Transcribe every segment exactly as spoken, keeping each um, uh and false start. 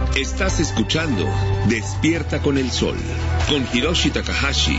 Estás escuchando Despierta con el Sol, con Hiroshi Takahashi.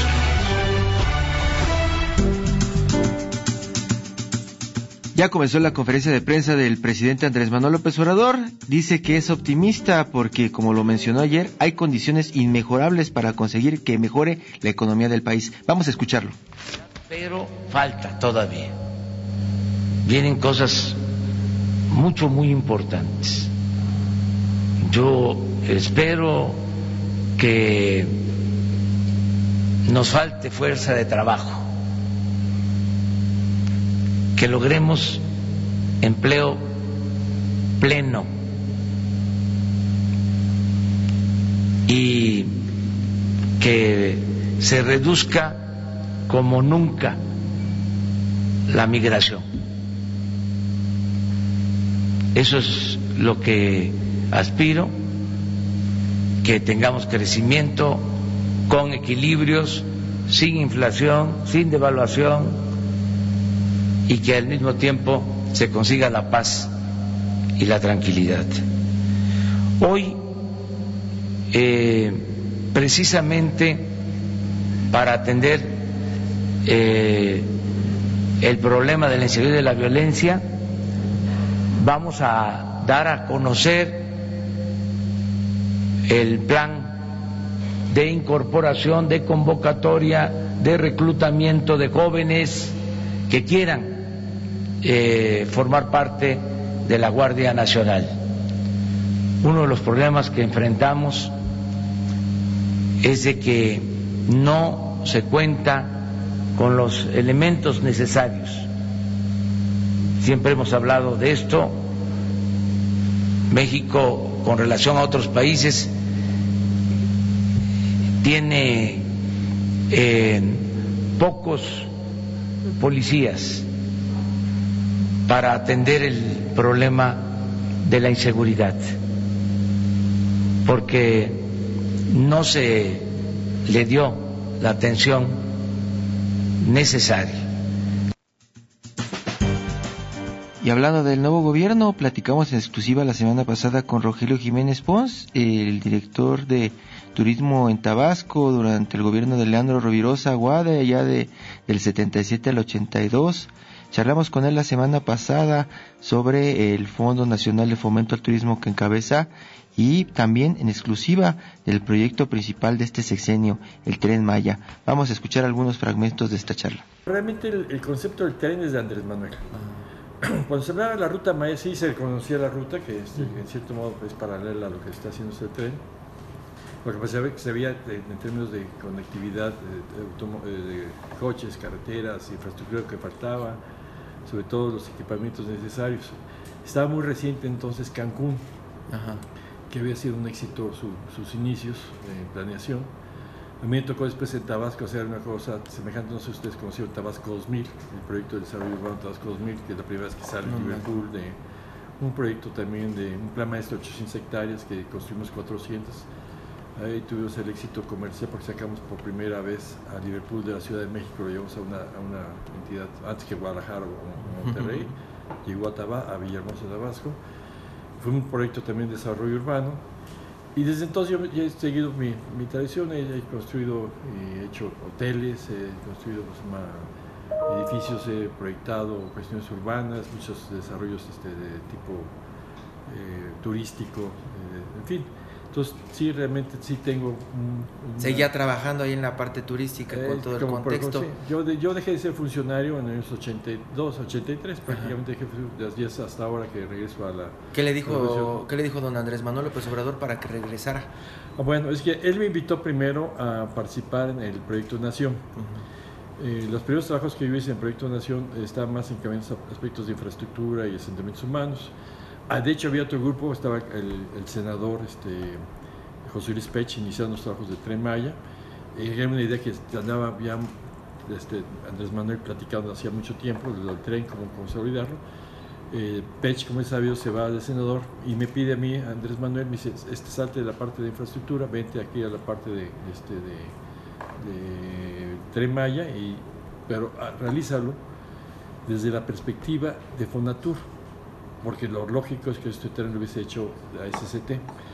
Ya comenzó la conferencia de prensa del presidente Andrés Manuel López Obrador. Dice que es optimista porque, como lo mencionó ayer, hay condiciones inmejorables para conseguir que mejore la economía del país. Vamos a escucharlo. Pero falta todavía. Vienen cosas mucho, muy importantes. Yo espero que nos falte fuerza de trabajo, que logremos empleo pleno y que se reduzca como nunca la migración. Eso es lo que aspiro, que tengamos crecimiento con equilibrios, sin inflación, sin devaluación, y que al mismo tiempo se consiga la paz y la tranquilidad. Hoy, eh, precisamente para atender eh, el problema de la inseguridad y de la violencia, vamos a dar a conocer el plan de incorporación, de convocatoria, de reclutamiento de jóvenes que quieran Eh, formar parte de la Guardia Nacional. Uno de los problemas que enfrentamos es de que no se cuenta con los elementos necesarios. Siempre hemos hablado de esto. México, con relación a otros países, tiene eh, pocos policías para atender el problema de la inseguridad, porque no se le dio la atención necesaria. Y hablando del nuevo gobierno, platicamos en exclusiva la semana pasada con Rogelio Jiménez Pons, el director de turismo en Tabasco durante el gobierno de Leandro Rovirosa Aguade, allá de, del setenta y siete al ochenta y dos. Charlamos con él la semana pasada sobre el Fondo Nacional de Fomento al Turismo que encabeza y también en exclusiva del proyecto principal de este sexenio, el Tren Maya. Vamos a escuchar algunos fragmentos de esta charla. Realmente el, el concepto del tren es de Andrés Manuel. Cuando se hablaba de la ruta Maya, sí se conocía la ruta, que es, en cierto modo es paralela a lo que está haciendo este tren. Lo que pasa es que se veía en términos de conectividad, de, de, de coches, carreteras, infraestructura que faltaba, sobre todo los equipamientos necesarios. Estaba muy reciente entonces Cancún, Ajá. que había sido un éxito su, sus inicios en planeación. A mí me tocó después en Tabasco hacer una cosa semejante, no sé si ustedes conocieron Tabasco dos mil, el proyecto de desarrollo urbano Tabasco dos mil, que es la primera vez que sale en Liverpool, de un proyecto también de un plan maestro de ochocientas hectáreas que construimos cuatrocientas. Ahí tuvimos el éxito comercial porque sacamos por primera vez a Liverpool de la Ciudad de México, lo llevamos a una, a una entidad antes que Guadalajara o Monterrey, uh-huh. llegó a, Tabá, a Villahermosa, Tabasco. Fue un proyecto también de desarrollo urbano y desde entonces yo, yo he seguido mi, mi tradición, he, he construido, he hecho hoteles, he construido pues, una, edificios, he proyectado cuestiones urbanas, muchos desarrollos este, de tipo eh, turístico, eh, en fin. Entonces, sí, realmente sí tengo... Un, una... Seguía trabajando ahí en la parte turística eh, con todo el contexto. Por, sí. yo, de, yo dejé de ser funcionario en los ochenta y dos, ochenta y tres, prácticamente dejé de días hasta ahora que regreso a la... ¿Qué le dijo, ¿qué le dijo don Andrés Manuel López Obrador para que regresara? Ah, bueno, es que él me invitó primero a participar en el Proyecto Nación. Uh-huh. Eh, los primeros trabajos que yo hice en Proyecto Nación estaban más encaminados a aspectos de infraestructura y asentamientos humanos. Ah, de hecho había otro grupo, estaba el, el senador este, José Luis Pech iniciando los trabajos de Tren Maya. Eh, era una idea que andaba ya este, Andrés Manuel platicando hacía mucho tiempo, del tren, cómo consolidarlo. Eh, Pech, como es sabido, se va de senador y me pide a mí, Andrés Manuel, me dice, este, salte de la parte de infraestructura, vente aquí a la parte de, este, de, de Tren Maya, y, pero a, realízalo desde la perspectiva de Fonatur, porque lo lógico es que este tren lo hubiese hecho a S C T.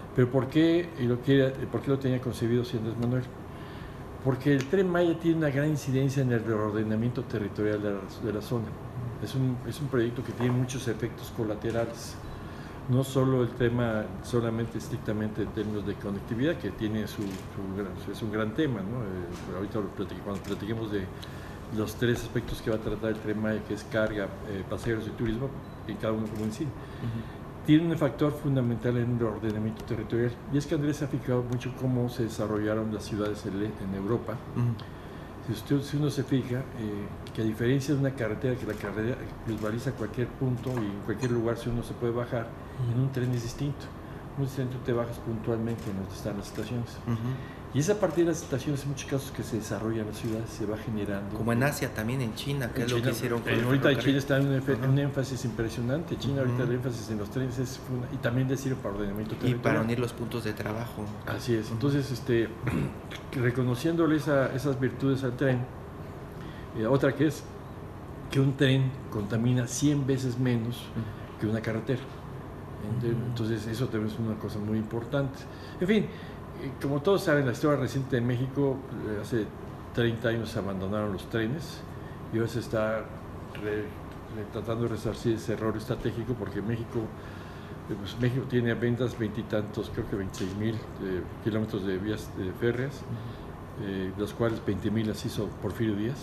Pero ¿por qué lo, quiere, ¿por qué lo tenía concebido así Andrés Manuel? Porque el Tren Maya tiene una gran incidencia en el reordenamiento territorial de la, de la zona. Es un, es un proyecto que tiene muchos efectos colaterales. No solo el tema, solamente estrictamente en términos de conectividad, que tiene su, su es un gran tema, ¿no? Eh, ahorita lo platique, cuando platiquemos de los tres aspectos que va a tratar el Tren Maya, que es carga, eh, pasajeros y turismo, y cada uno como incide. Uh-huh. Tiene un factor fundamental en el ordenamiento territorial, y es que Andrés se ha fijado mucho cómo se desarrollaron las ciudades en, en Europa. Uh-huh. Si, usted, si uno se fija, eh, que a diferencia de una carretera, que la carretera visualiza cualquier punto y en cualquier lugar si uno se puede bajar, uh-huh. en un tren es distinto. En un tren tú te bajas puntualmente en donde están las estaciones. Uh-huh. Y es a partir de las estaciones, en muchos casos, que se desarrollan las ciudades, se va generando. Como en Asia, también en China, que en es China, lo que hicieron con eh, el ahorita en China está en un, uh-huh. un énfasis impresionante. China, uh-huh. ahorita el énfasis en los trenes es una, y también decir para ordenamiento territorial. Y para unir los puntos de trabajo. Así es. Entonces, este, reconociéndole esa, esas virtudes al tren, eh, otra que es que un tren contamina cien veces menos uh-huh. que una carretera. Entonces, eso también es una cosa muy importante. En fin. Como todos saben, la historia reciente de México, hace treinta años se abandonaron los trenes y ahora se está re, re, tratando de resarcir ese error estratégico, porque México, pues México tiene apenas veintitantos, creo que veintiséis mil eh, kilómetros de vías eh, férreas, uh-huh. eh, las cuales veinte mil las hizo Porfirio Díaz.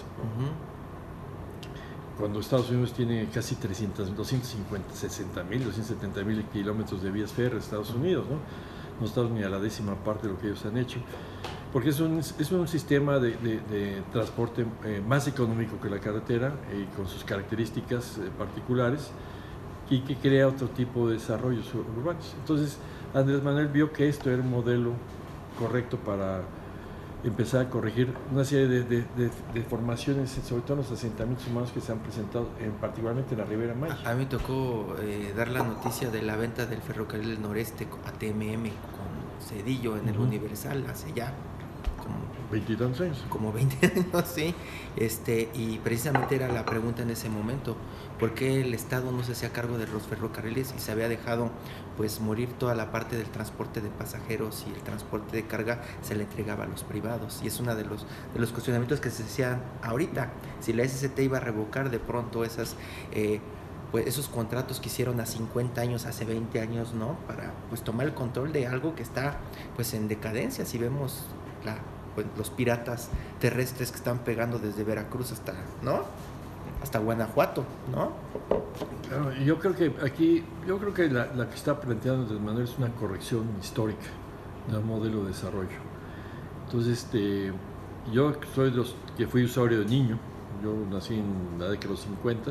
Uh-huh. Cuando Estados Unidos tiene casi trescientos, doscientos cincuenta, sesenta mil, doscientos setenta mil kilómetros de vías férreas Estados Unidos, ¿no? No estamos ni a la décima parte de lo que ellos han hecho, porque es un, es un sistema de, de, de transporte eh, más económico que la carretera y eh, con sus características eh, particulares, y que crea otro tipo de desarrollos urbanos. Entonces, Andrés Manuel vio que esto era un modelo correcto para empezar a corregir una serie de, de, de, de formaciones, sobre todo los asentamientos humanos que se han presentado, en, particularmente en la Ribera Maya. A, a mí me tocó eh, dar la noticia de la venta del ferrocarril del noreste a T M M con Cedillo en uh-huh. el Universal hace ya como veintitantos años. Como veinte años, sí. Este, y precisamente era la pregunta en ese momento, ¿por qué el Estado no se hacía cargo de los ferrocarriles y se había dejado pues morir toda la parte del transporte de pasajeros y el transporte de carga se le entregaba a los privados? Y es uno de los, de los cuestionamientos que se hacían ahorita, si la S C T iba a revocar de pronto esas... Eh, pues esos contratos que hicieron a cincuenta años, hace veinte años, ¿no? Para pues tomar el control de algo que está pues en decadencia. Si vemos la, pues, los piratas terrestres que están pegando desde Veracruz hasta, ¿no? Hasta Guanajuato, ¿no? Claro, yo creo que aquí, yo creo que la, la que está planteando Andrés Manuel es una corrección histórica del modelo de desarrollo. Entonces, este, yo soy de los que fui usuario de niño, yo nací en la década de los cincuenta.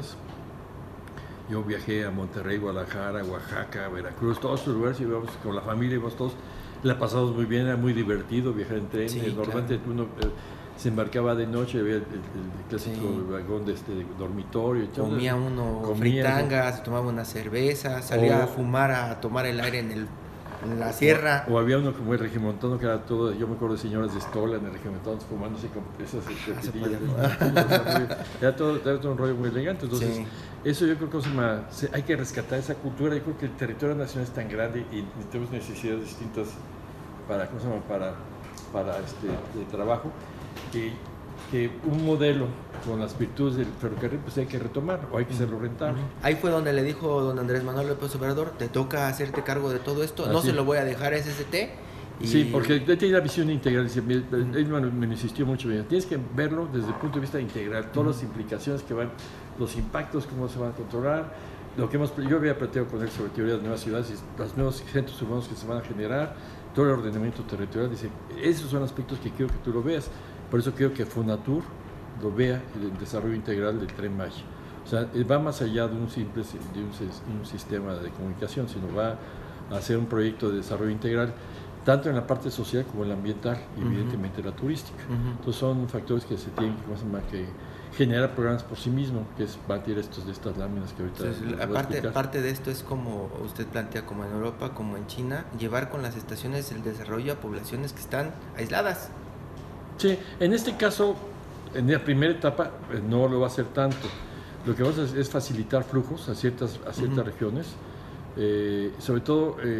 Yo viajé a Monterrey, Guadalajara, Oaxaca, Veracruz, todos esos lugares, íbamos con la familia, íbamos todos, la pasamos muy bien, era muy divertido viajar en tren. Sí, normalmente claro. uno eh, se embarcaba de noche, había el, el, el clásico sí. vagón de, este, de dormitorio. Y todo. Comía uno comía, fritangas, ¿no? Tomaba una cerveza, salía o, a fumar, a tomar el aire en el en la sierra. O, o había uno como el regimontano, que era todo, yo me acuerdo de señoras de Estola en el regimontano fumándose con esas pepitillas. Ah, era, todo, era todo un rollo muy elegante. Entonces, sí. eso yo creo que se se, hay que rescatar esa cultura. Yo creo que el territorio nacional es tan grande y, y tenemos necesidades distintas para, ¿cómo se llama? para, para este de trabajo, que, que un modelo con las virtudes del ferrocarril pues hay que retomar o hay que hacerlo rentable. Ahí fue donde le dijo don Andrés Manuel López Obrador, te toca hacerte cargo de todo esto, Así. no se lo voy a dejar a S C T. Y... Sí, porque él tiene la visión integral, él me insistió mucho, tienes que verlo desde el punto de vista integral, todas uh-huh. las implicaciones que van, los impactos, cómo se van a controlar, lo que hemos, yo había planteado con él sobre teoría de nuevas ciudades y los nuevos centros urbanos que se van a generar, todo el ordenamiento territorial, dice, esos son aspectos que quiero que tú lo veas, por eso quiero que Fonatur lo vea el desarrollo integral del Tren Maya. O sea, va más allá de un simple de un, un sistema de comunicación, sino va a hacer un proyecto de desarrollo integral, tanto en la parte social como en la ambiental y uh-huh. evidentemente la turística. Uh-huh. Entonces son factores que se tienen que, que generar programas por sí mismos, que es batir estos de estas láminas que ahorita... Entonces, aparte, parte de esto es como usted plantea, como en Europa, como en China, llevar con las estaciones el desarrollo a poblaciones que están aisladas. Sí, en este caso, en la primera etapa pues, no lo va a hacer tanto. Lo que vamos a hacer es facilitar flujos a ciertas, a ciertas uh-huh. regiones, eh, sobre todo... Eh,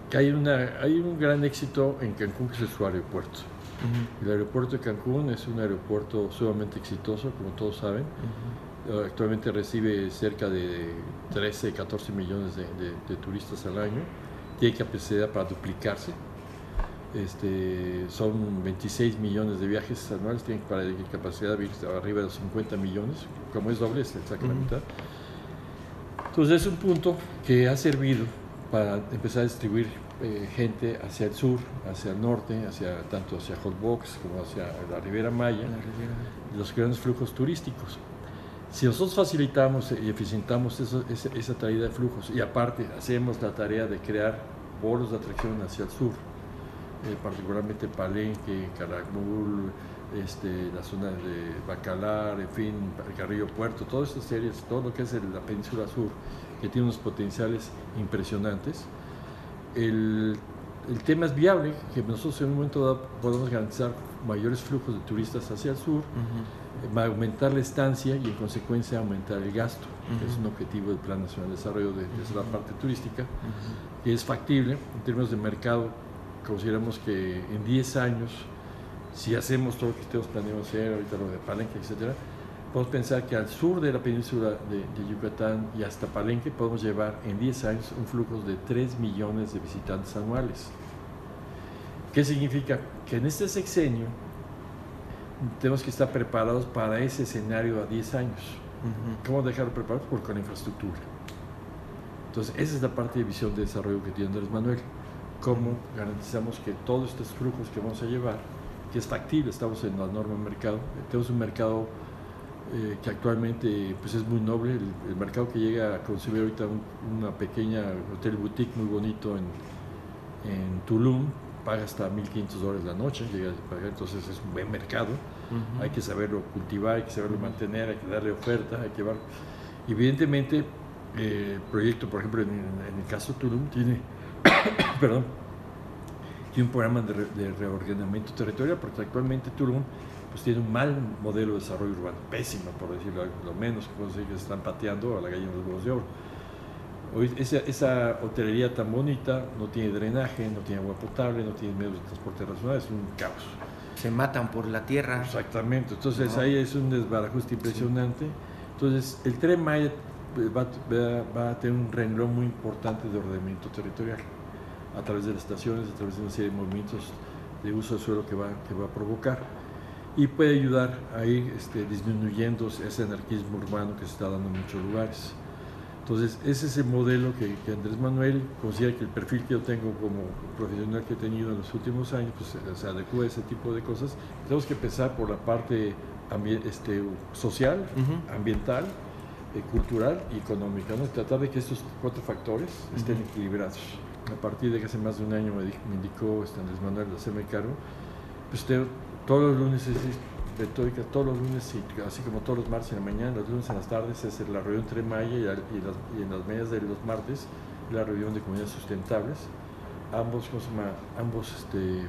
que hay, una, hay un gran éxito en Cancún, que es su aeropuerto. Uh-huh. El aeropuerto de Cancún es un aeropuerto sumamente exitoso, como todos saben. Uh-huh. Actualmente recibe cerca de trece, catorce millones de, de, de turistas al año. Tiene capacidad para duplicarse. Este, son veintiséis millones de viajes anuales, tienen para capacidad de ir arriba de los cincuenta millones, como es doble, es exactamente la mitad. Entonces es un punto que ha servido para empezar a distribuir eh, gente hacia el sur, hacia el norte, hacia tanto hacia Holbox como hacia la Riviera Maya, la Riviera. Los grandes flujos turísticos. Si nosotros facilitamos y eficientamos eso, esa, esa traída de flujos, y aparte hacemos la tarea de crear polos de atracción hacia el sur, Eh, particularmente Palenque, Calakmul, este, la zona de Bacalar, en fin, Carrillo Puerto, todas estas áreas, todo lo que es el, la península sur, que tiene unos potenciales impresionantes. El, el tema es viable, que nosotros en un momento dado podemos garantizar mayores flujos de turistas hacia el sur, uh-huh. va a aumentar la estancia y en consecuencia aumentar el gasto, uh-huh. que es un objetivo del Plan Nacional de Desarrollo de, de la parte turística, uh-huh. que es factible en términos de mercado. Consideramos que en diez años, si hacemos todo lo que estemos planeando hacer, ahorita lo de Palenque, etcétera, podemos pensar que al sur de la península de, de Yucatán y hasta Palenque podemos llevar en diez años un flujo de tres millones de visitantes anuales. ¿Qué significa? Que en este sexenio tenemos que estar preparados para ese escenario a diez años. Uh-huh. ¿Cómo dejarlo preparados? Porque con la infraestructura. Entonces, esa es la parte de visión de desarrollo que tiene Andrés Manuel. Cómo garantizamos que todos estos flujos que vamos a llevar, que es factible, estamos en la norma de mercado, tenemos un mercado eh, que actualmente pues es muy noble, el, el mercado que llega a concebir ahorita un, una pequeña hotel boutique muy bonito en, en Tulum, paga hasta mil quinientos dólares la noche, llega a pagar, entonces es un buen mercado, uh-huh. hay que saberlo cultivar, hay que saberlo uh-huh. mantener, hay que darle oferta, hay que llevar, evidentemente eh, el proyecto, por ejemplo, en, en el caso de Tulum tiene perdón, tiene un programa de, re, de reordenamiento territorial, porque actualmente Tulum pues, tiene un mal modelo de desarrollo urbano, pésimo, por decirlo lo menos, que puedo decir que se están pateando a la gallina de los huevos de oro. Hoy, esa, esa hotelería tan bonita no tiene drenaje, no tiene agua potable, no tiene medios de transporte racional, es un caos. Se matan por la tierra. Exactamente, entonces no. ahí es un desbarajuste impresionante. Sí. Entonces el Tren Maya Va, va, va a tener un renglón muy importante de ordenamiento territorial a través de las estaciones, a través de una serie de movimientos de uso del suelo que va, que va a provocar, y puede ayudar a ir este, disminuyendo ese anarquismo urbano que se está dando en muchos lugares. Entonces ese es el modelo que, que Andrés Manuel considera que el perfil que yo tengo como profesional que he tenido en los últimos años pues, se adecua a ese tipo de cosas. Tenemos que empezar por la parte ambi- este, social, uh-huh. ambiental, Eh, cultural y económica, ¿no? Tratar de que estos cuatro factores estén uh-huh. equilibrados. A partir de que hace más de un año me, me indicó este Andrés Manuel de hacerme cargo, pues te, todos los lunes es retórica, todos los lunes, y, así como todos los martes en la mañana, los lunes en las tardes es la reunión Tren Maya y, y, las, y en las medias de los martes la reunión de comunidades sustentables. Ambos, ¿cómo se llama? Ambos este,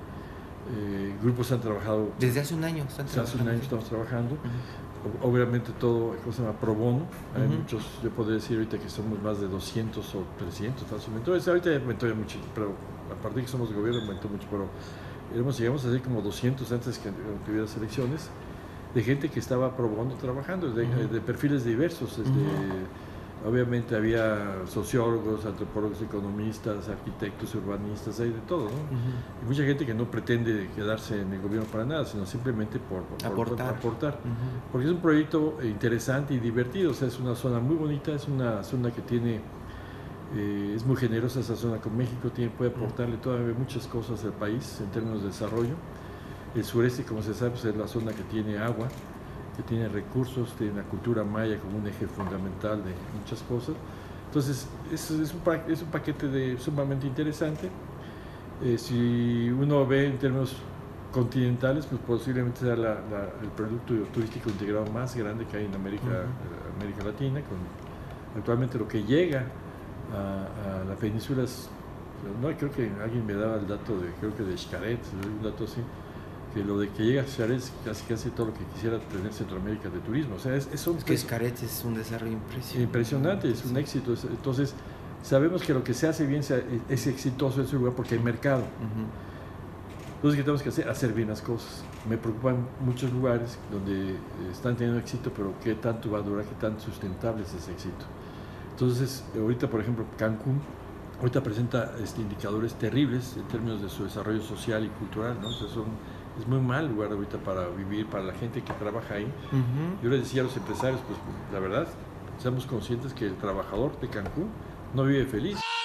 eh, grupos han trabajado. Desde hace un año. Desde hace un año estamos trabajando. Uh-huh. Obviamente todo, ¿cómo se llama? Pro bono. Hay uh-huh. muchos, yo podría decir ahorita que somos más de doscientos o trescientos fácilmente. Entonces, ahorita aumentó ya mucho, pero a partir de que somos de gobierno aumentó mucho, pero éramos, llegamos a ser como doscientos antes que, que hubiera las elecciones, de gente que estaba pro bono trabajando, de, uh-huh. de perfiles diversos. Desde, uh-huh. Obviamente había sociólogos, antropólogos, economistas, arquitectos, urbanistas, hay de todo, ¿no? Uh-huh. Y mucha gente que no pretende quedarse en el gobierno para nada, sino simplemente por, por aportar. Por aportar. Uh-huh. Porque es un proyecto interesante y divertido, o sea, es una zona muy bonita, es una zona que tiene, eh, es muy generosa esa zona con México, tiene, puede aportarle todavía muchas cosas al país en términos de desarrollo. El sureste, como se sabe, pues es la zona que tiene agua, que tiene recursos, tiene la cultura maya como un eje fundamental de muchas cosas. Entonces, es, es, un, es un paquete de, sumamente interesante. Eh, si uno ve en términos continentales, pues posiblemente sea la, la, el producto turístico integrado más grande que hay en América, uh-huh. América Latina. Con, actualmente lo que llega a, a la península es, no, creo que alguien me daba el dato de, creo que de Xcaret, un dato así, que lo de que llega a Xcaret es casi casi todo lo que quisiera tener Centroamérica de turismo. O sea, es, es, un, es que Xcaret es un desarrollo impresionante. Impresionante, es un éxito. Entonces, sabemos que lo que se hace bien es exitoso en ese lugar porque hay mercado. Uh-huh. Entonces, ¿qué tenemos que hacer? Hacer bien las cosas. Me preocupan muchos lugares donde están teniendo éxito, pero qué tanto va a durar, qué tan sustentable es ese éxito. Entonces, ahorita, por ejemplo, Cancún, ahorita presenta este, indicadores terribles en términos de su desarrollo social y cultural, ¿no? O sea, son, es muy mal lugar ahorita para vivir, para la gente que trabaja ahí. Uh-huh. Yo les decía a los empresarios, pues la verdad, seamos conscientes que el trabajador de Cancún no vive feliz.